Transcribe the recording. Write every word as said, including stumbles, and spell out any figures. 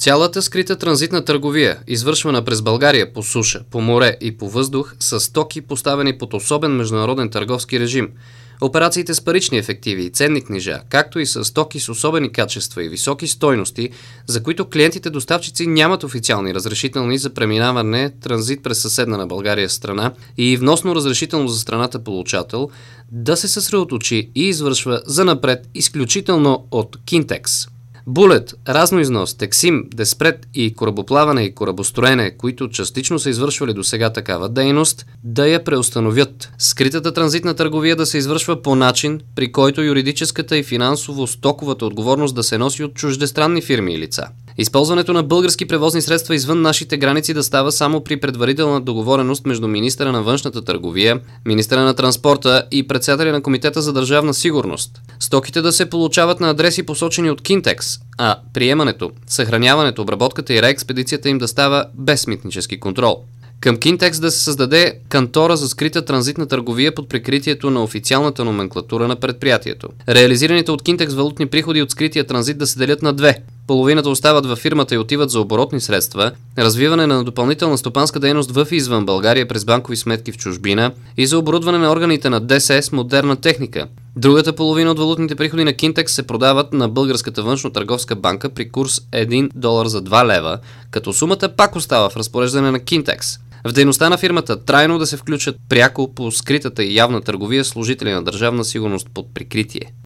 Цялата скрита транзитна търговия, извършвана през България по суша, по море и по въздух, са стоки, поставени под особен международен търговски режим. Операциите с парични ефективи и ценни книжа, както и с стоки с особени качества и високи стойности, за които клиентите доставчици нямат официални разрешителни за преминаване транзит през съседна на България страна и вносно разрешително за страната получател, да се съсредоточи и извършва занапред изключително от Кинтекс. Булет, разноизнос, Тексим, Деспред и корабоплаване и корабостроене, които частично са извършвали до сега такава дейност, да я преустановят. Скритата транзитна търговия да се извършва по начин, при който юридическата и финансово-стоковата отговорност да се носи от чуждестранни фирми и лица. Използването на български превозни средства извън нашите граници да става само при предварителна договореност между министъра на външната търговия, министъра на транспорта и председателя на Комитета за държавна сигурност. Стоките да се получават на адреси посочени от Кинтекс, а приемането, съхраняването, обработката и реекспедицията им да става без митнически контрол. Към Кинтекс да се създаде кантора за скрита транзитна търговия под прикритието на официалната номенклатура на предприятието. Реализираните от Кинтекс валутни приходи от скрития транзит да се делят на две. Половината остават във фирмата и отиват за оборотни средства, развиване на допълнителна стопанска дейност в и извън България през банкови сметки в чужбина и за оборудване на органите на ДСС с модерна техника. Другата половина от валутните приходи на Кинтекс се продават на Българската външно-търговска банка при курс един долар за два лева, като сумата пак остава в разпореждане на Кинтекс. В дейността на фирмата трайно да се включат пряко по скритата и явна търговия служители на държавна сигурност под прикритие.